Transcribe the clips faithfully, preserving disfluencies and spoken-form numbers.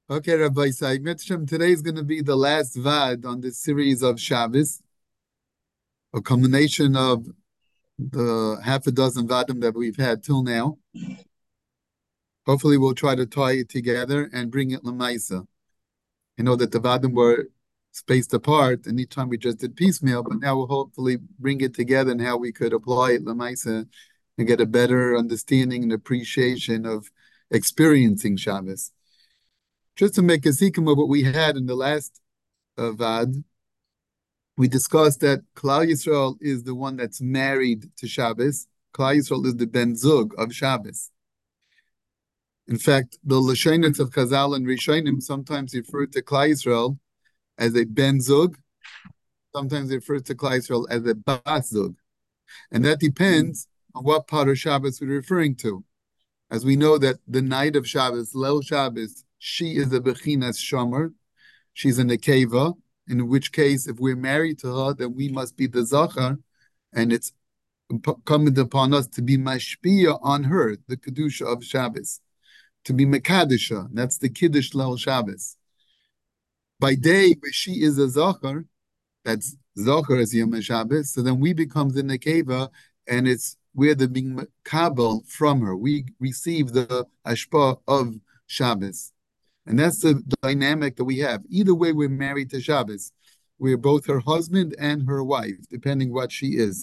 Okay, Rabbi Isai, Mitzvah, today is going to be the last Vad on this series of Shabbos, a culmination of the half a dozen Vadim that we've had till now. Hopefully, we'll try to tie it together and bring it Lamaisa. I know that the Vadim were spaced apart, and each time we just did piecemeal, but now we'll hopefully bring it together and how we could apply it Lamaisa and get a better understanding and appreciation of experiencing Shabbos. Just to make a sikkim of what we had in the last uh, Vad, we discussed that Klal Yisrael is the one that's married to Shabbos. Klal Yisrael is the Ben Zug of Shabbos. In fact, the Lashonos of Chazal and Rishonim sometimes refer to Klal Yisrael as a Ben Zug, sometimes refer to Klal Yisrael as a Bas Zug. And that depends on what part of Shabbos we're referring to. As we know that the night of Shabbos, Leil Shabbos, she is a Bechinas Shomer, she's a Nekeva, in which case, if we're married to her, then we must be the Zachar, and it's incumbent upon us to be mashpia on her, the Kedusha of Shabbos, to be Mekadisha, that's the Kiddush Leil Shabbos. By day, where she is a Zachar, that's Zachar as Yom Shabbos, so then we become the Nekeva, and it's we're the being Kabel from her. We receive the Ashpa of Shabbos. And that's the dynamic that we have. Either way, we're married to Shabbos. We're both her husband and her wife, depending what she is.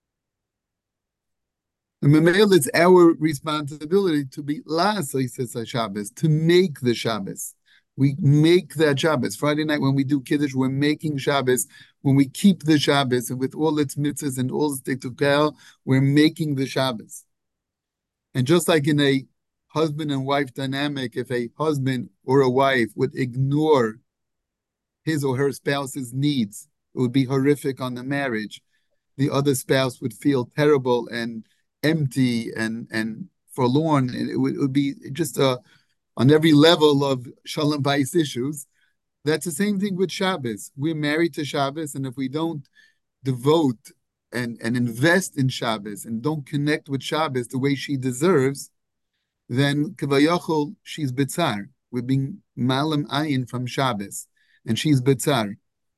And Mamel, it's our responsibility to be La'asaisis Shabbos, to make the Shabbos. We make that Shabbos. Friday night when we do Kiddush, we're making Shabbos. When we keep the Shabbos and with all its mitzvahs and all its tiktukah, we're making the Shabbos. And just like in a husband and wife dynamic, if a husband or a wife would ignore his or her spouse's needs, it would be horrific on the marriage. The other spouse would feel terrible and empty and, and forlorn. And it would, it would be just a, on every level of Shalom Bayis issues. That's the same thing with Shabbos. We're married to Shabbos, and if we don't devote and, and invest in Shabbos and don't connect with Shabbos the way she deserves, then Kavayachol, she's Bitzar. We're being Malam Ayin from Shabbos, and she's Bitzar.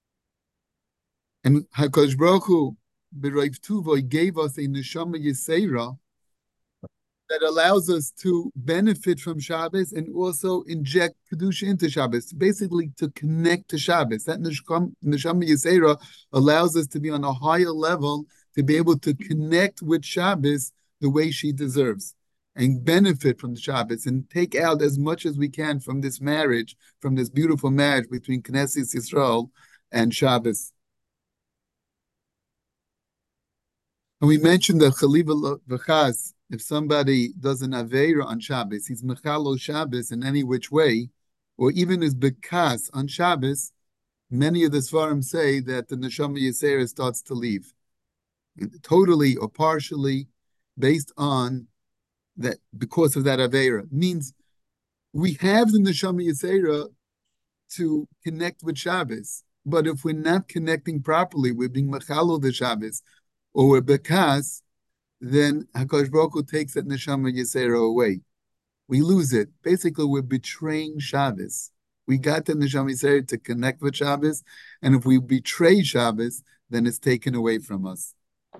And HaKadosh Baruch Hu, B'Raiv Tuvo, gave us a Neshama Yisera that allows us to benefit from Shabbos and also inject Kedusha into Shabbos, basically to connect to Shabbos. That Neshama Yisera allows us to be on a higher level, to be able to connect with Shabbos the way she deserves and benefit from the Shabbos and take out as much as we can from this marriage, from this beautiful marriage between Knesset Yisrael and Shabbos. And we mentioned that Chaliva V'chas, if somebody does an Aveira on Shabbos, he's Mechalo Shabbos in any which way, or even is Bekas on Shabbos, many of the Svarim say that the Neshama Yisera starts to leave, totally or partially, based on that, because of that Aveira. Means we have the Neshama Yisera to connect with Shabbos, but if we're not connecting properly, we're being Mechalo the Shabbos, or we're Bekas, then HaKadosh Baruch Hu takes that Neshama Yisera away. We lose it. Basically, we're betraying Shabbos. We got the Neshama Yisera to connect with Shabbos, and if we betray Shabbos, then it's taken away from us.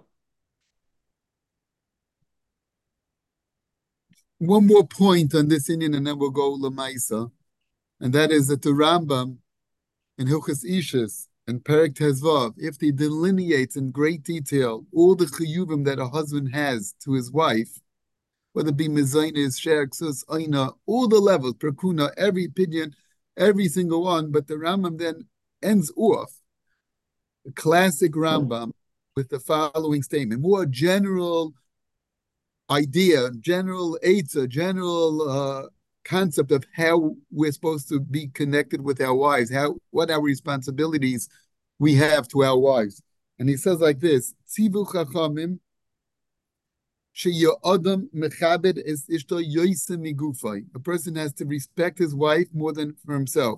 One more point on this Indian, and then we'll go Lamaisa, and that is that the Rambam in Hilchas Ishus and Perek Tezvav, if he delineates in great detail all the chiyuvim that a husband has to his wife, whether it be mezainis, sher, ksus, aina, all the levels, perkuna, every opinion, every single one, but the Rambam then ends off the classic Rambam with the following statement, more general idea, general eitzah, general uh, concept of how we're supposed to be connected with our wives, how what our responsibilities we have to our wives. And he says like this, Tzivu chachamim she'ya'adam mechabed es ishto yoyse migufay. A person has to respect his wife more than for himself.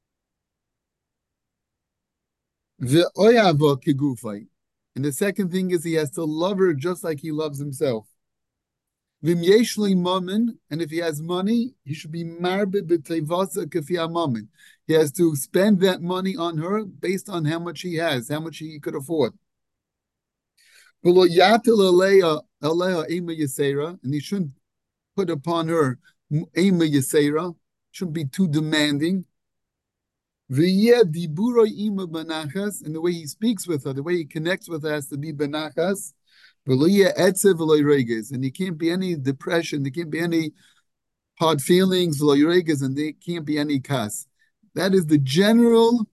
Ve'oyava kigufay. And the second thing is he has to love her just like he loves himself. V'im yesh lo mammon, and if he has money, he should be marbe b'tevasa kafi mammon. He has to spend that money on her based on how much he has, how much he could afford. V'lo yatil aleya aleya ema yisera, and he shouldn't put upon her ema yisera, shouldn't be too demanding. V'yeh diburo ima benachas, and the way he speaks with her, the way he connects with her has to be benachas. V'lo etzev v'lo reges, and there can't be any depression, there can't be any hard feelings, v'lo reges, and there can't be any kas. That is the general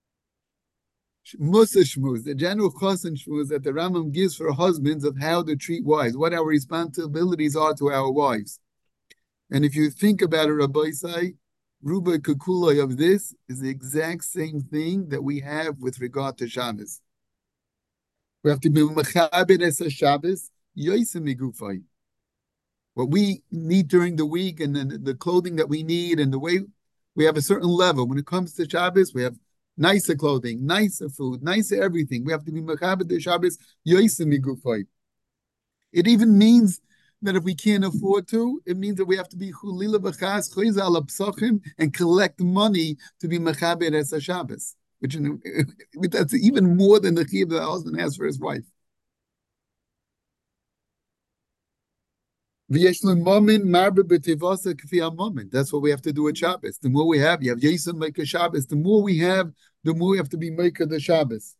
musa shmuz, the general chos and shmuz that the Rambam gives for husbands of how to treat wives, what our responsibilities are to our wives. And if you think about it, Rabbi Isai, Ruba Kukuloi of this is the exact same thing that we have with regard to Shabbos. We have to be mechabed es Shabbos, yoisem migufay. What we need during the week and the, the clothing that we need and the way we have a certain level. When it comes to Shabbos, we have nicer clothing, nicer food, nicer everything. We have to be mechabed the Shabbos, yoisem migufay. It even means that if we can't afford to, it means that we have to be chulila b'chas choiz al psachim and collect money to be mechabed es Shabbos, which that's even more than the chiyuv that the husband has for his wife. That's what we have to do at Shabbos. The more we have, you have Yisum make a Shabbos. The more we have, the more we have to be maker the Shabbos.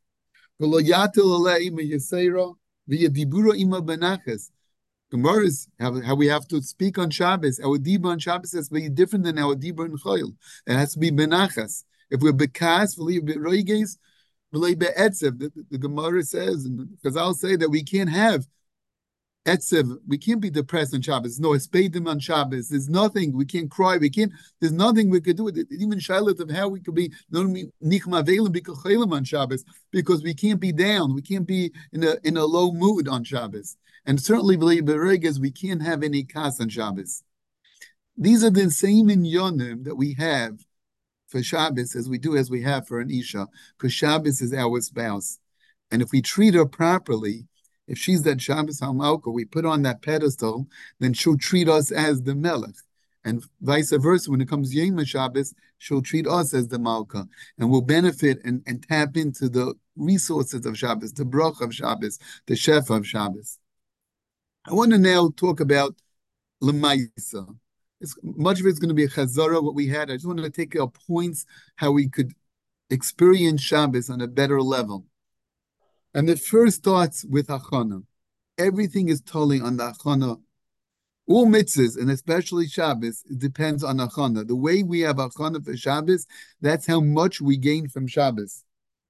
Gemara is how, how we have to speak on Shabbos. Our dibur on Shabbos has to be different than our dibur in Chayil. It has to be benachas. If we're bekas, we're beroiges, we're be'etzev. The, the Gemara says, because I'll say that we can't have etzev. We can't be depressed on Shabbos. No, espedim on Shabbos. There's nothing. We can't cry. We can't. There's nothing we could do with it. Even shilat of how we could be nichma velim b'kachelim on Shabbos, because we can't be down. We can't be in a in a low mood on Shabbos. And certainly, beregas, we can't have any kas on Shabbos. These are the same inyonim that we have for Shabbos as we do as we have for an Isha, because Shabbos is our spouse. And if we treat her properly, if she's that Shabbos HaMalka, we put on that pedestal, then she'll treat us as the Melech. And vice versa, when it comes Yom Shabbos, she'll treat us as the Malka. And we'll benefit and, and tap into the resources of Shabbos, the Brach of Shabbos, the Chef of Shabbos. I want to now talk about Lemaisa. It's, much of it's going to be a Chazara, what we had. I just want to take our points, how we could experience Shabbos on a better level. And it first starts with Achana. Everything is totally on the Achana. All mitzvahs, and especially Shabbos, it depends on Achana. The way we have Achana for Shabbos, that's how much we gain from Shabbos.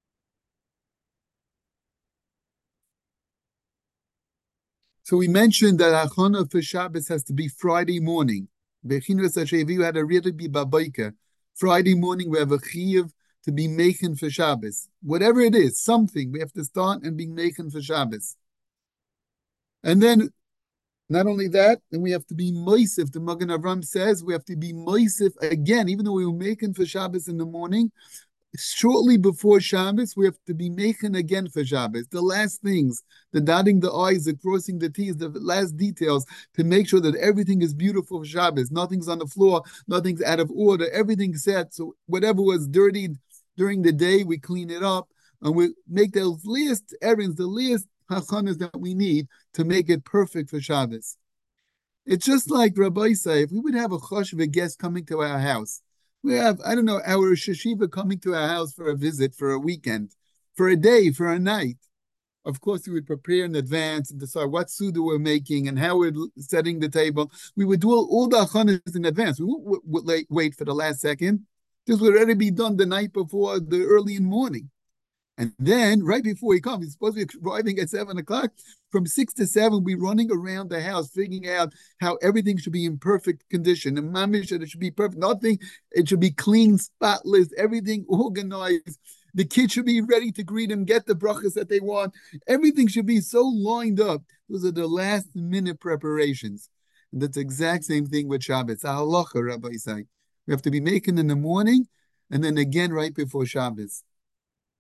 So we mentioned that Achana for Shabbos has to be Friday morning. Bechinus Hasheviu had to really be Babaika. Friday morning we have a chiyuv to be meichen for Shabbos. Whatever it is, something, we have to start and be meichen for Shabbos. And then, not only that, then we have to be moisif. The Magen Avram says we have to be moisif again, even though we were meichen for Shabbos in the morning. Shortly before Shabbos, we have to be meichen again for Shabbos. The last things, the dotting the I's, the crossing the T's, the last details to make sure that everything is beautiful for Shabbos. Nothing's on the floor, nothing's out of order, everything's set. So whatever was dirty during the day, we clean it up and we make those last errands, the last hachanas that we need to make it perfect for Shabbos. It's just like Rabbi say, if we would have a choshev, a guest coming to our house, we have, I don't know, our sheshiva coming to our house for a visit, for a weekend, for a day, for a night. Of course, we would prepare in advance and decide what suda we're making and how we're setting the table. We would do all, all the achanas in advance. We wouldn't wait, wait for the last second. This would already be done the night before, the early in the morning. And then, right before he comes, he's supposed to be arriving at seven o'clock. From six to seven, we're running around the house, figuring out how everything should be in perfect condition. And mamish, it should be perfect. Nothing, it should be clean, spotless, everything organized. The kids should be ready to greet him, get the brachas that they want. Everything should be so lined up. Those are the last minute preparations. And that's the exact same thing with Shabbos. Halacha, Rabbi say. We have to be making in the morning and then again right before Shabbos.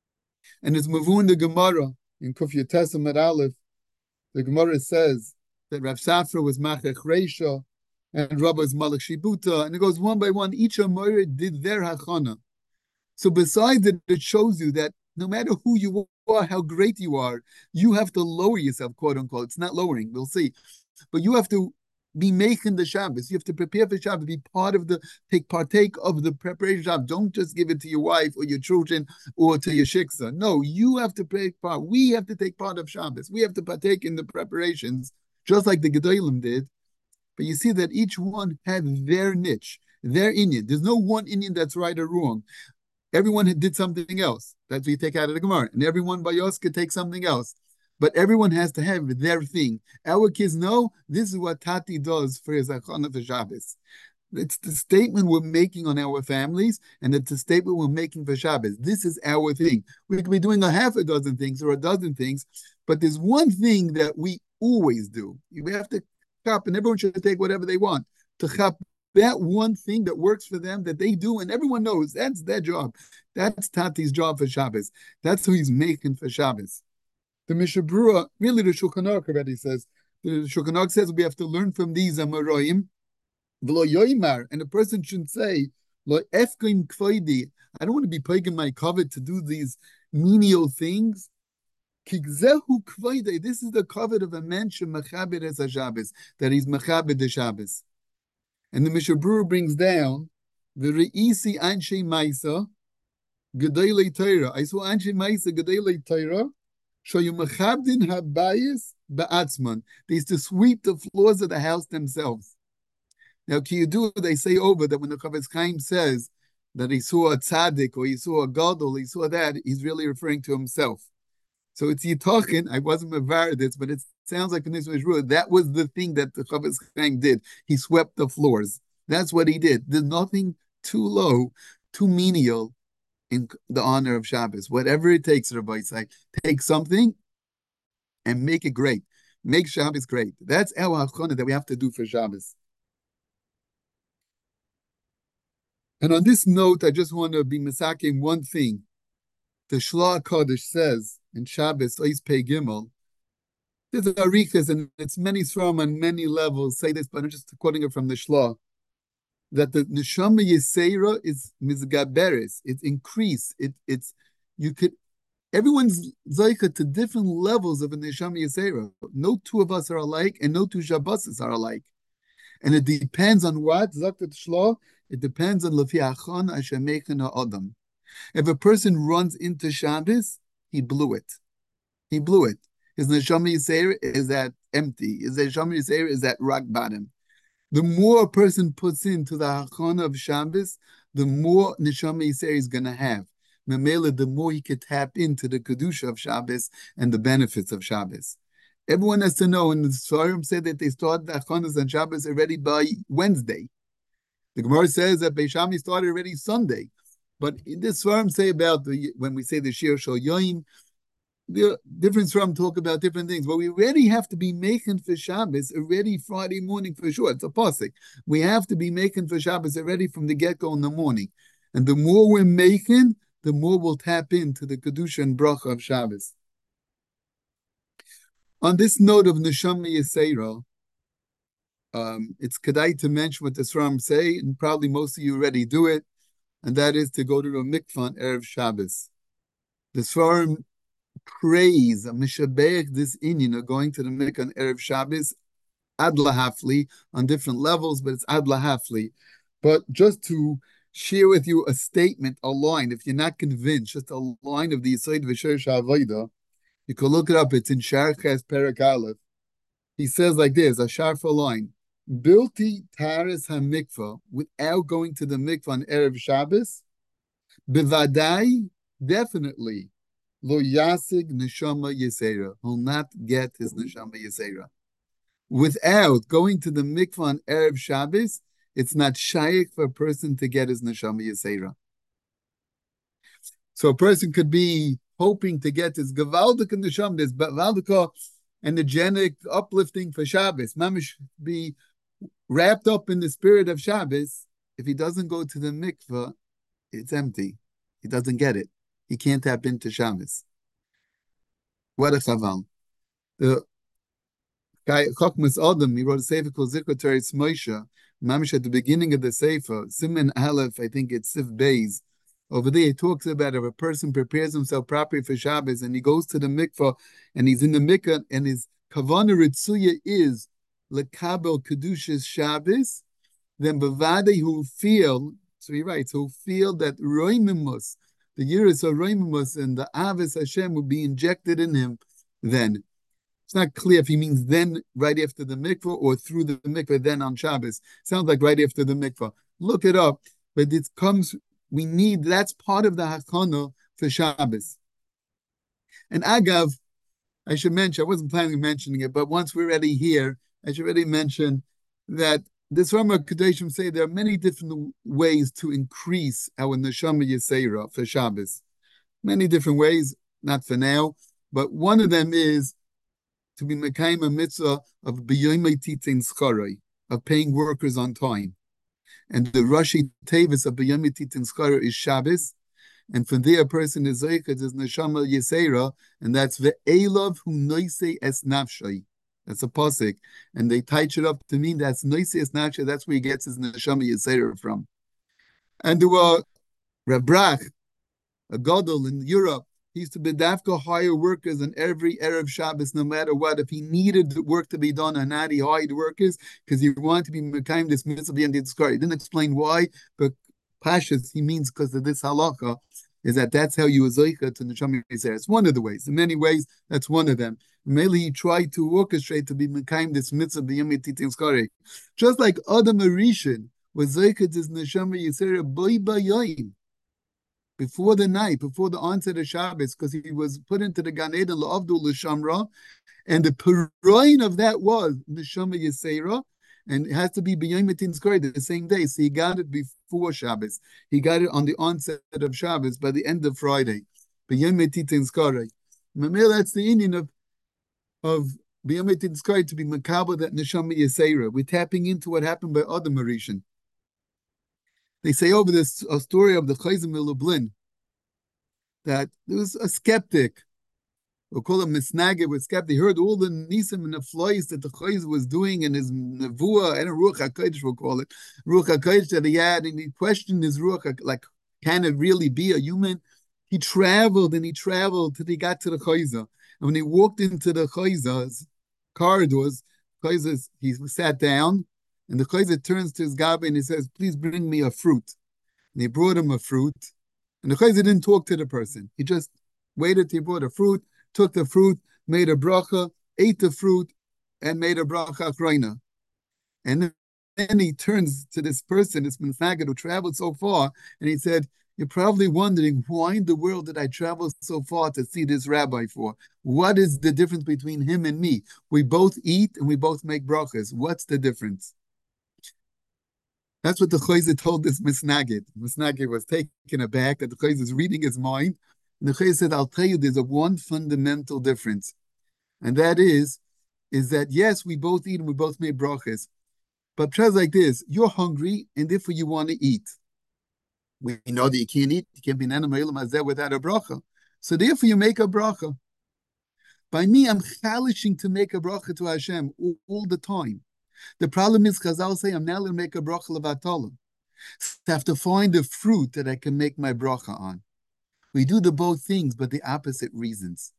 And it's Mavun the Gemara in Kuf Yotesem at Aleph. The Gemara says that Rav Safra was Machach Reisha, and Rabba was Malach Shibuta, and it goes one by one. Each Amora did their hachana. So besides it, it shows you that no matter who you are, how great you are, you have to lower yourself, quote unquote. It's not lowering, we'll see. But you have to be making the Shabbos. You have to prepare for Shabbos, be part of the, take partake of the preparation of Shabbos. Don't just give it to your wife or your children or to your shiksa. No, you have to take part. We have to take part of Shabbos. We have to partake in the preparations, just like the Gedolim did. But you see that each one had their niche, their Indian. There's no one Indian that's right or wrong. Everyone did something else. That's what you take out of the Gemara. And everyone by Yos could take something else. But everyone has to have their thing. Our kids know this is what Tati does for his Achana for Shabbos. It's the statement we're making on our families, and it's the statement we're making for Shabbos. This is our thing. We could be doing a half a dozen things or a dozen things, but there's one thing that we always do. We have to chop, and everyone should take whatever they want. To chop that one thing that works for them, that they do, and everyone knows that's their job. That's Tati's job for Shabbos. That's who he's making for Shabbos. The Mishnah Berurah, really the Shulchan Aruch already says, the Shulchan Aruch says we have to learn from these Amoraim, v'lo yoimar, and a person shouldn't say, lo efkim kvoidi, I don't want to be plaguing my covet to do these menial things. Kigzehu kvoide, this is the covet of a man shemachabed es Shabbos, that he's machabed the Shabbos. And the Mishnah Berurah brings down the Re'isi Anshe Maisa Gedolei Torah. I saw Anshe Maisa Gedolei Torah. Shoyu Mechabdin Habayis Ba'atzman. They used to sweep the floors of the house themselves. Now, Kiyudu, they say over that when the Chavetz Chaim says that he saw a tzaddik or he saw a gadol, he saw that, he's really referring to himself. So it's Yitachin. I wasn't aware of this, but it sounds like in this Mishnah, that was the thing that the Chavetz Chaim did. He swept the floors. That's what he did. There's nothing too low, too menial in the honor of Shabbos. Whatever it takes, Rabbi Yitzhak, take something and make it great. Make Shabbos great. That's our hachana that we have to do for Shabbos. And on this note, I just want to be misaking one thing. The Shloah Kodesh says in Shabbos, Ois Pei Gimel, there's arichas, and it's many from on many levels say this, but I'm just quoting it from the Shloah, that the Neshama Yisera is mizgaberes, it's increased, it, it's, you could, everyone's zaycha to different levels of a Neshama Yisera. No two of us are alike, and no two Shabbosis are alike. And it depends on what, Zaktat Shloah, it depends on Lefi Achon Hashemechen Ha'adam. If a person runs into Shabbos, he blew it. He blew it. His Neshama Yisera is at empty. His Neshama Yisera is at rock bottom. The more a person puts into the Hachana of Shabbos, the more Neshama Yisera is going to have. Memela, the more he could tap into the Kedusha of Shabbos and the benefits of Shabbos. Everyone has to know, and the Sfarim said that they start the Hachanas on Shabbos already by Wednesday. The Gemara says that Beis Shammai started already Sunday. But in this Sfarim say about the, when we say the Shir Shal Yoin, the different Sfarim talk about different things. But we already have to be making for Shabbos already Friday morning for sure. It's a pasuk. We have to be making for Shabbos already from the get-go in the morning. And the more we're making, the more we'll tap into the Kedusha and Bracha of Shabbos. On this note of Neshama Yisera, um, it's kedai to mention what the Sfarim say, and probably most of you already do it, and that is to go to a mikvah on Erev Shabbos. The Sfarim praise, mishabeach this inyan of going to the mikvah on Erev Shabbos, ad lahafli, on different levels, but it's ad lahafli. But just to share with you a statement, a line, if you're not convinced, just a line of the Yisod V'Shir Sha'avodah, you can look it up. It's in Sharches Perek Aleph. He says like this, a sharfa line, Bilti Taris HaMikvah, without going to the mikvah on Erev Shabbos, Bivadai, definitely, Lo Yasig Neshama Yisera, will not get his Neshama Yisera. Without going to the mikvah on Erev Shabbos, it's not shaykh for a person to get his Neshama Yisera. So a person could be hoping to get his Gavaldik and Neshama, this Gavaldik energetic, uplifting for Shabbos. Mamish be wrapped up in the spirit of Shabbos. If he doesn't go to the mikveh, it's empty. He doesn't get it. He can't tap into Shabbos. What a chaval. The Chokmas Adam, he wrote a sefer called Zikra Teretz Moshe. Mamish at the beginning of the sefer, Siman Aleph, I think it's Sif Beis. Over there, he talks about if a person prepares himself properly for Shabbos and he goes to the mikvah and he's in the mikvah and his kavanah ritzuya is lekabel kedushas Shabbos, then bevade who feel, so he writes, who feel that roimimus, the yiras of roimimus and the avis Hashem will be injected in him then. It's not clear if he means then right after the mikvah or through the mikvah then on Shabbos. Sounds like right after the mikvah. Look it up. But it comes, we need, that's part of the hakana for Shabbos. And Agav, I should mention, I wasn't planning on mentioning it, but once we're already here, I should already mention that this Rama Kadeshim say there are many different ways to increase our Neshama Yisera for Shabbos. Many different ways, not for now, but one of them is to be mekayim a mitzvah of b'yoymei titin schorei, of paying workers on time. And the Rashi Tevis of b'yoymei titin schorei is Shabbos, and from there a person is zeichet is neshama yisera, and that's ve'elav hu noisei es nafshai. That's a pasuk, and they touch it up to mean that's noisei es nafshai. That's where he gets his neshama yisera from. And there were Reb Brach, a gadol in Europe. He used to be dafka hire workers on every Erev Shabbos, no matter what. If he needed work to be done or not, he hired workers because he wanted to be mekayim this mitzvah and the He didn't explain why, but pashas, he means because of this halacha, is that that's how you azoicha to neshama yisera. It's one of the ways. In many ways, that's one of them. Mainly, he tried to orchestrate to be mekayim this mitzvah b'yom titin skari. Just like Adam Arishan was zoicha to neshama yisera boy bayoyim, before the night, before the onset of Shabbos, because he was put into the Gan Eden La'avdu L'Shamra, and the peroin of that was Neshama Yisera, and it has to be B'yom Tin Skari the same day, so he got it before Shabbos. He got it on the onset of Shabbos by the end of Friday. B'yom Tin Skari. That's the Indian of, of B'yom Tin Skari, to be Makabah, that Neshama Yisera. We're tapping into what happened by Adam Arishan. They say over this a story of the Chayzim Lublin that there was a skeptic, we'll call him Misnagid, was skeptic. He heard all the nisim and the flies that the Chayz was doing in his nevuah and Ruach HaKodesh, we'll call it Ruach HaKodesh that he had, and he questioned his Ruach, like, can it really be a human? He traveled and he traveled till he got to the Chayza. And when he walked into the Chayza's corridors, Chayza's, he sat down. And the Chayzer turns to his Gabi and he says, please bring me a fruit. And he brought him a fruit. And the Chayzer didn't talk to the person. He just waited till he brought a fruit, took the fruit, made a bracha, ate the fruit, and made a bracha achrayna. And then he turns to this person, this Menfagad who traveled so far, and he said, you're probably wondering, why in the world did I travel so far to see this rabbi for? What is the difference between him and me? We both eat and we both make brachas. What's the difference? That's what the Chayzer told this Misnagid. Misnagid was taken aback that the Chayzer is reading his mind. And the Chayzer said, I'll tell you, there's a one fundamental difference. And that is, is that yes, we both eat and we both make brachas. But try like this, you're hungry and therefore you want to eat. We know that you can't eat, you can't be an animal without a bracha. So therefore you make a bracha. By me, I'm chalishing to make a bracha to Hashem all, all the time. The problem is, Chazal say, I'm now going to make a bracha levatala. So I have to find the fruit that I can make my bracha on. We do the both things, but the opposite reasons.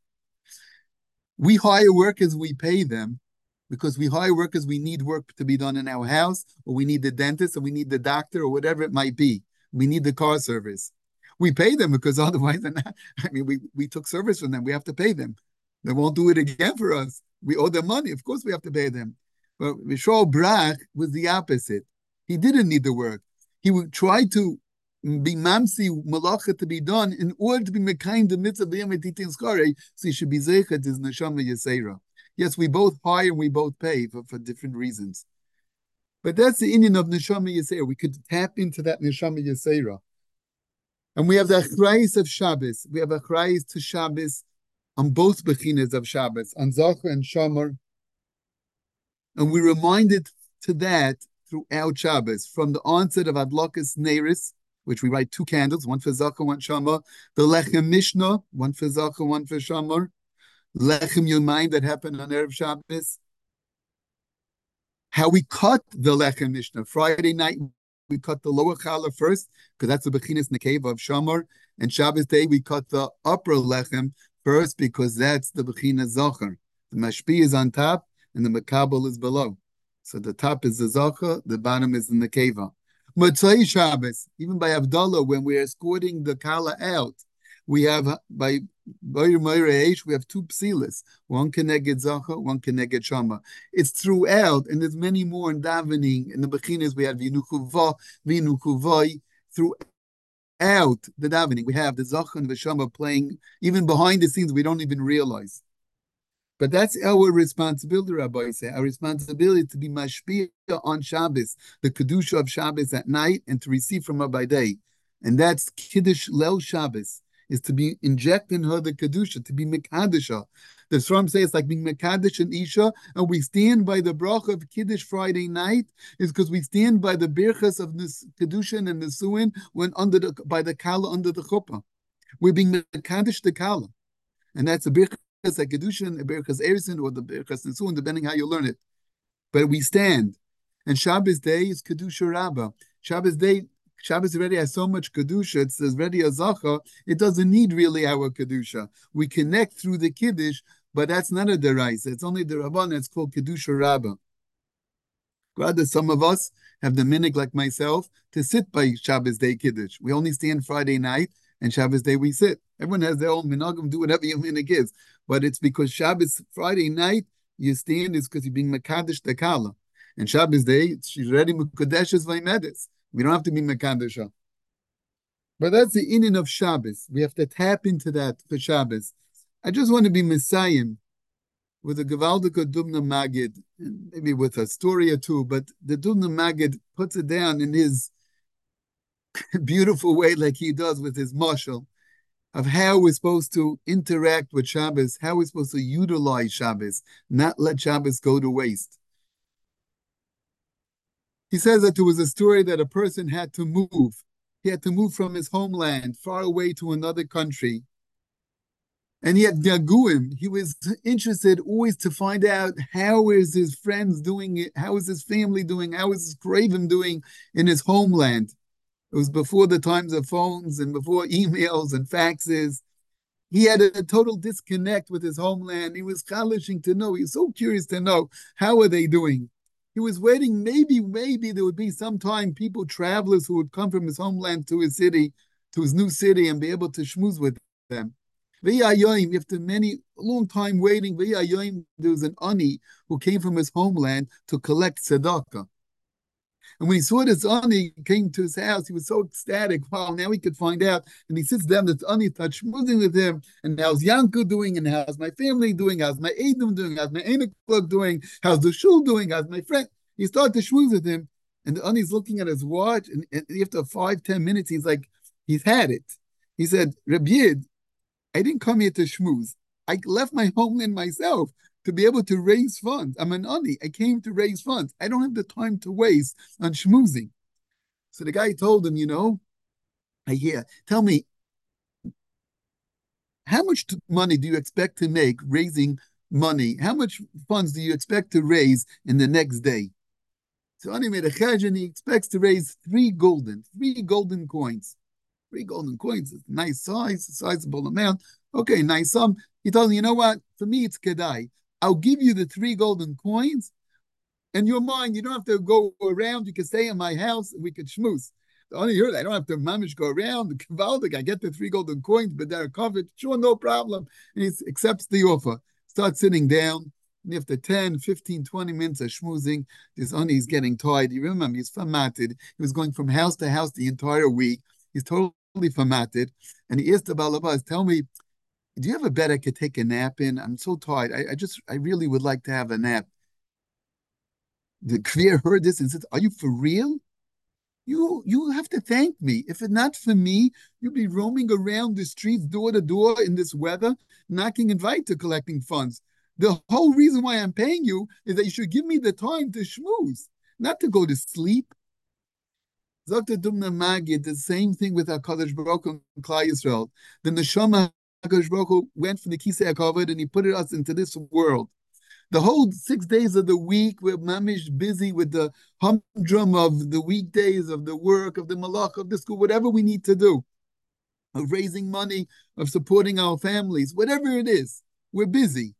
We hire workers, we pay them, because we hire workers, we need work to be done in our house, or we need the dentist, or we need the doctor, or whatever it might be. We need the car service. We pay them because otherwise they're not, I mean, we, we took service from them. We have to pay them. They won't do it again for us. We owe them money. Of course we have to pay them. But Rishol Brach was the opposite. He didn't need the work. He would try to be mamsi malacha to be done in order to be mekayim the mitzvah b'yom titin skare, so he should be zeichet his neshama yisera. Yes, we both hire and we both pay for, for different reasons. But that's the Indian of neshama yisera. We could tap into that neshama yisera. And we have the achrayis of Shabbos. We have achrayis to Shabbos on both bechinas of Shabbos, on Zachar and Shomer. And we reminded to that throughout Shabbos, from the onset of Adlakas Neiris, which we write two candles, one for Zachar, one Shomer, the Lechem Mishnah, one for Zachar, one for Shomer, Lechem Yomayim that happened on Erev Shabbos, How we cut the lechem Mishnah. Friday night, we cut the lower challah first, because that's the bechinas nekeva of Shamar. And Shabbos day, we cut the upper lechem first, because that's the bechinas zachar. The mashpi is on top, and the makabel is below. So the top is the zachar, the bottom is the nekeva. Motzei Shabbos, even by Havdalah, when we're escorting the kala out, we have by Boyer Moirei we have two psilas, one keneged Zachar, one keneged Shama. It's throughout, and there's many more in davening. In the bechinas we have Vinukuva, Vinukuvai. Throughout the davening, we have the Zachar and the Shama playing, even behind the scenes, we don't even realize. But that's our responsibility, Rabbi say. Our responsibility to be mashpia on Shabbos, the kedusha of Shabbos at night, and to receive from her by day. And that's Kiddush Leil Shabbos, is to be inject in her the kedusha, to be mekadisha. The Sram says it's like being mekadesh and isha, and we stand by the bracha of Kiddush Friday night, is because we stand by the birchas of this kedusha and nesuin when under the by the kala under the chuppah. We're being mekadesh the kala, and that's a birchas like kedusha, a birchas erison, or the birchas nesuin, depending how you learn it. But we stand, and Shabbos day is kedusha rabbah. Shabbos day. Shabbos already has so much kedusha. It says ready a zacha. It doesn't need really our kedusha. We connect through the kiddush, but that's not a deraisa. It's only the rabban. It's called kedusha rabbah. Rather, some of us have the minhag like myself to sit by Shabbos day kiddush. We only stand Friday night, and Shabbos day we sit. Everyone has their own minhagim. Do whatever your minhag is, but it's because Shabbos Friday night you stand is because you're being mekadesh the kala, and Shabbos day she's ready mekadeshes vaymedes. We don't have to be Mekadesha. But that's the inyan of Shabbos. We have to tap into that for Shabbos. I just want to be Messiah with a Gevaldika Dubna Magid, and maybe with a story or two, but the Dubna Magid puts it down in his beautiful way like he does with his mashal of how we're supposed to interact with Shabbos, how we're supposed to utilize Shabbos, not let Shabbos go to waste. He says that there was a story that a person had to move. He had to move from his homeland far away to another country. And he had gaguim. He was interested always to find out how is his friends doing it, how is his family doing, how is his craven doing in his homeland. It was before the times of phones and before emails and faxes. He had a total disconnect with his homeland. He was chalishing to know. He was so curious to know, how are they doing? He was waiting, maybe, maybe there would be some time people, travelers who would come from his homeland to his city, to his new city, and be able to schmooze with them. After many, long time waiting, there was an ani who came from his homeland to collect tzedakah. And when he saw this ani came to his house, he was so ecstatic. Wow, now he could find out. And he sits down, this ani starts schmoozing with him. And how's Yanku doing? And how's my family doing? How's my Edom doing? How's my Enoch doing? How's the shul doing? How's my friend? He started to schmooze with him. And the ani's looking at his watch. And, and after five, ten minutes, he's like, he's had it. He said, Reb Yid, I didn't come here to schmooze. I left my homeland myself to be able to raise funds. I'm an ani. I came to raise funds. I don't have the time to waste on schmoozing. So the guy told him, you know, I hear, tell me, how much money do you expect to make raising money? How much funds do you expect to raise in the next day? So Ani made a chaj and he expects to raise three golden, three golden coins. Three golden coins, nice size, sizable amount. Okay, nice sum. He told him, you know what? For me, it's kedai. I'll give you the three golden coins, and you're mine. You don't have to go around. You can stay in my house, and we could schmooze. The only heard I don't have to mamish go around. The kavaldik, I get the three golden coins, but they're covered. Sure, no problem. And he accepts the offer. Starts sitting down. And after ten, fifteen, twenty minutes of schmoozing, this oni is getting tired. You remember, he's formatted. He was going from house to house the entire week. He's totally formatted. And he asked the Balabas, tell me, do you have a bed I could take a nap in? I'm so tired. I, I just, I really would like to have a nap. The Kvir heard this and said, are you for real? You you have to thank me. If it's not for me, you'd be roaming around the streets door to door in this weather, knocking invite to collecting funds. The whole reason why I'm paying you is that you should give me the time to schmooze, not to go to sleep. Doctor Dumna Magid, the same thing with HaKadosh Baruch Hu and Klal Yisrael. The Neshama HaKadosh Baruch Hu went from the Kisei HaKavod and he put us into this world. The whole six days of the week, we're mamish busy with the humdrum of the weekdays, of the work, of the malach, of the school, whatever we need to do, of raising money, of supporting our families, whatever it is, we're busy.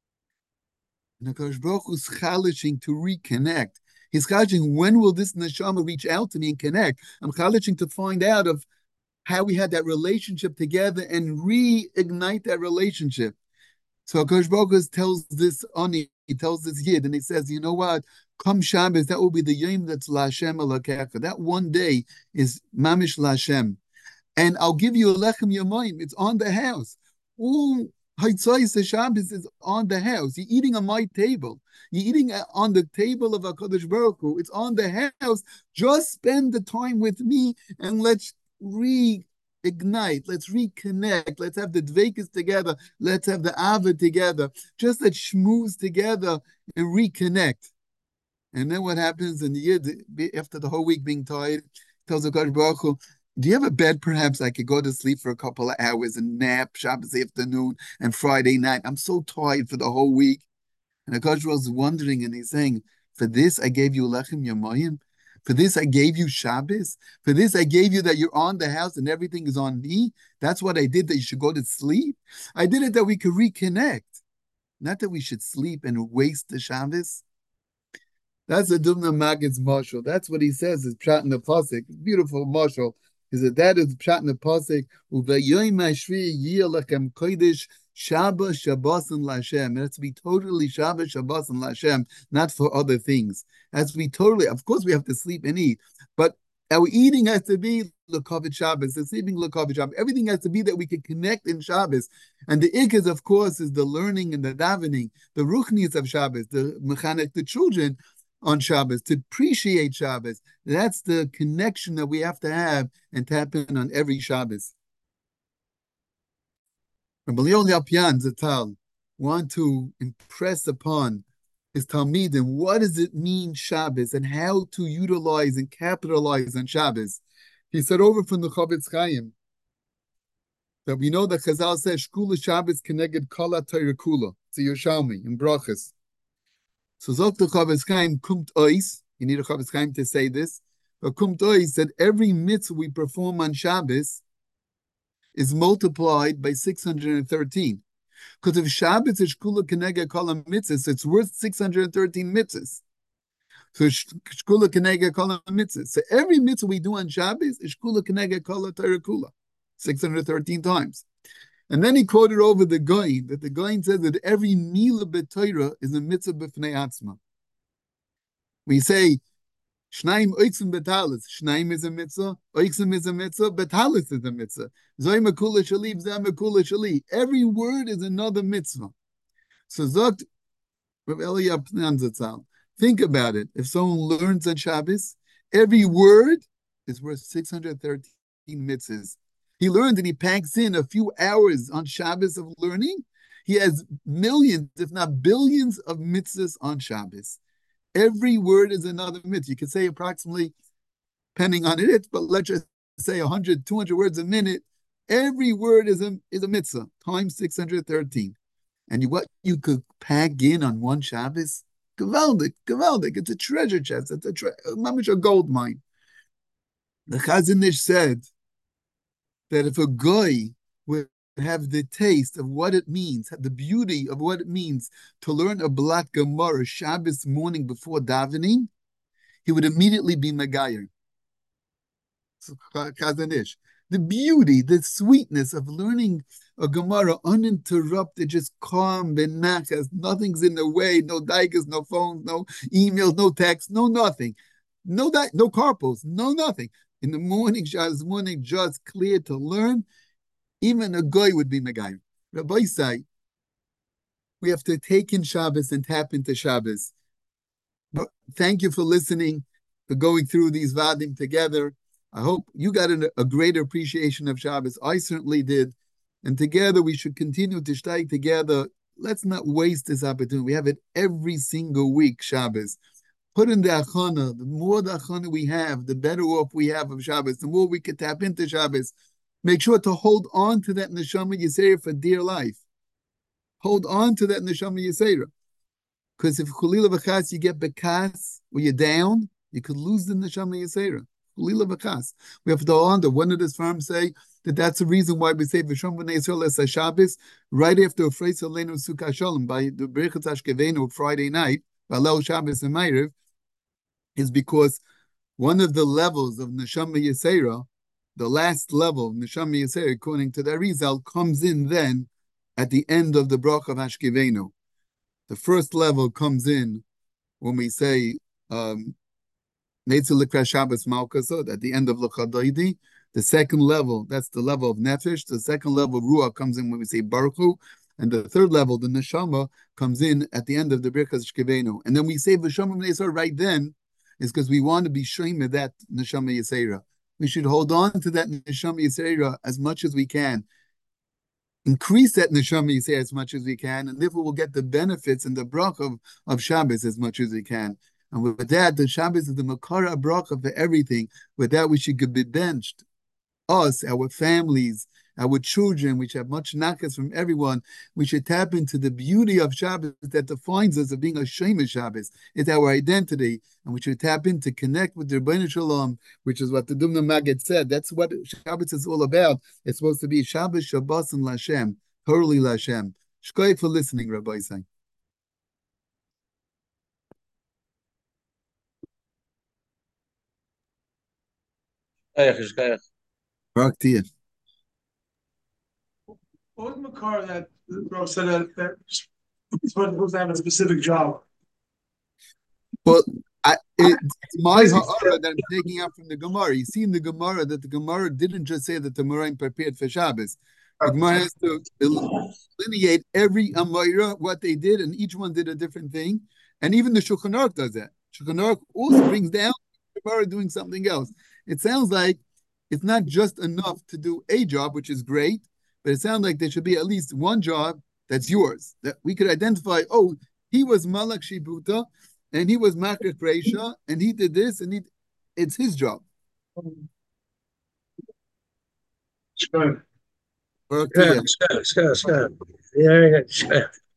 And HaKadosh Baruch Hu is chalishing to reconnect. He's chalishing, when will this neshama reach out to me and connect? I'm chalishing to find out of how we had that relationship together and reignite that relationship. So HaKadosh Baruch Hu tells this Ani, he tells this Yid, and he says, you know what? Come Shabbos, that will be the Yom that's LaHashem Elokecha. That one day is Mamish LaHashem. And I'll give you a Lechem Yomayim. It's on the house. All Haitzais Shabbos is on the house. You're eating on my table. You're eating on the table of HaKadosh Baruch Hu. It's on the house. Just spend the time with me and let's re ignite, let's reconnect, let's have the dvekas together, let's have the ava together, just let's schmooze together and reconnect. And then what happens in the year, after the whole week being tired, tells the God Baruch Hu, do you have a bed perhaps I could go to sleep for a couple of hours and nap Shabbos afternoon and Friday night? I'm so tired for the whole week. And the God was wondering, and he's saying, for this I gave you Lechem Yamayim. For this, I gave you Shabbos. For this, I gave you that you're on the house and everything is on me. That's what I did, that you should go to sleep. I did it that we could reconnect, not that we should sleep and waste the Shabbos. That's a Dubna Maggid's marshal. That's what he says is Pshat in the Pasuk. Beautiful marshal. He said that is Pshat in the Pasuk. Uvayoyim Ashvi Yiyalachem Kodesh Shabbos Shabbos and Lashem. It has to be totally Shabbos Shabbos and Lashem, not for other things. It has to be totally. Of course, we have to sleep and eat, but our eating has to be L'Kovit Shabbos. The sleeping L'Kovit Shabbos. Everything has to be that we can connect in Shabbos. And the ikaz, of course, is the learning and the davening, the ruchnius of Shabbos, the mechanic, the children on Shabbos, to appreciate Shabbos. That's the connection that we have to have and tap in on every Shabbos. Rabbi Leon Yapian Zatal want to impress upon his Talmidim what does it mean Shabbos and how to utilize and capitalize on Shabbos. He said over from the Chavetz Chaim that we know that Chazal says Shkula Shabbos Keneged Kala Torah Kula. It's a Yerushalmi in Brachas. So Zok the Chavetz Chaim kumt ois. You need a Chavetz Chaim to say this. But kumt ois that every mitzvah we perform on Shabbos is multiplied by six hundred thirteen. Because if Shabbos is Shkula Keneged Kala mitzvahs, it's worth six hundred thirteen mitzvahs. So Shkula Keneged Kala mitzvahs. So every mitzvah we do on Shabbos is Shkula Keneged Kala Torah Kula, six hundred thirteen times. And then he quoted over the Goyin, that the Goyin said that every Mila B'Torah is a mitzvah b'fnei atzma. We say, Shnaim oiksim betalis. Shnaim is a mitzvah, oiksim is a mitzvah, betalis is a mitzvah. Zoi makula shali, zah makula shali. Every word is another mitzvah. So Zokt, Rav Eliyah Pnan Zatzal, think about it. If someone learns on Shabbos, every word is worth six hundred thirteen mitzvahs. He learned and he packs in a few hours on Shabbos of learning. He has millions, if not billions, of mitzvahs on Shabbos. Every word is another mitzvah. You can say approximately, depending on it, but let's just say one hundred, two hundred words a minute. Every word is a, is a mitzvah, times six hundred thirteen. And you, what you could pack in on one Shabbos, gewaldig, gewaldig. It's a treasure chest. It's a, tre- a gold mine. The Chazon Ish said that if a guy would have the taste of what it means, have the beauty of what it means to learn a Blat Gemara Shabbos morning before davening, he would immediately be Megayer. Chazon Ish. The beauty, the sweetness of learning a Gemara uninterrupted, just calm, benachas, nothing's in the way, no daikas, no phones, no emails, no texts, no nothing. No di- no carpals, no nothing. In the morning, Shabbos morning, just clear to learn. Even a guy would be Megayer. Rabbi say, we have to take in Shabbos and tap into Shabbos. But thank you for listening, for going through these Vadim together. I hope you got a, a greater appreciation of Shabbos. I certainly did. And together we should continue to steig together. Let's not waste this opportunity. We have it every single week, Shabbos. Put in the achana. The more the achana we have, the better off we have of Shabbos. The more we can tap into Shabbos. Make sure to hold on to that neshama yisera for dear life. Hold on to that neshama yisera. Because if Chulila B'chas, you get Bekas, or you're down, you could lose the Neshama Yisera. Chulila B'chas. We have to under. When did this farm say that that's the reason why we say V'shom B'nei Yisrael Es Shabbos right after Freis Aleinu Sukkah Shalom by the Berachot Ashkevenu Friday night, Valel Shabbos and Ma'ariv, is because one of the levels of Neshama Yisera, the last level of Neshama Yisera, according to the Arizal, comes in then at the end of the Bracha of Ashkevenu. The first level comes in when we say um, Neitzel Likra Shabbos Malkasod at the end of L'Chadoidi. The second level, that's the level of Nefesh. The second level of Ruach comes in when we say Baruch Hu. And the third level, the Neshama, comes in at the end of the Birkas Shkevenu. And then we say V'shomim Neisor right then, is because we want to be shame of that Neshama Yisera. We should hold on to that Neshama Yisera as much as we can. Increase that Neshama Yisera as much as we can, and therefore we'll get the benefits and the bracha of, of Shabbos as much as we can. And with that, the Shabbos is the Makara bracha for everything. With that, we should be benched. Us, our families, our children, which have much nakas from everyone, we should tap into the beauty of Shabbos that defines us of being a Shema Shabbos. It's our identity, and we should tap in to connect with the Rebbeinu Shalom, which is what the Dumna Maggid said. That's what Shabbos is all about. It's supposed to be Shabbos, Shabbos, and Lashem, totally Lashem. Shkoy for listening, Rabbi Say. Barak to you. What was the car that bro said that, that it's supposed to have a specific job? Well, I, it, it's my ha'ara that I'm taking out from the Gemara. You see in the Gemara that the Gemara didn't just say that the Moraim prepared for Shabbos. The Gemara has to delineate every Amora, what they did, and each one did a different thing. And even the Shulchan Aruch does that. Shulchan Aruch also brings down the Gemara doing something else. It sounds like it's not just enough to do a job, which is great, but it sounds like there should be at least one job that's yours, that we could identify, oh, he was Malak Shibuta, and he was Makrik Reisha, and he did this, and he, it's his job. Sure. Yeah, sure, sure, sure. Yeah, sure.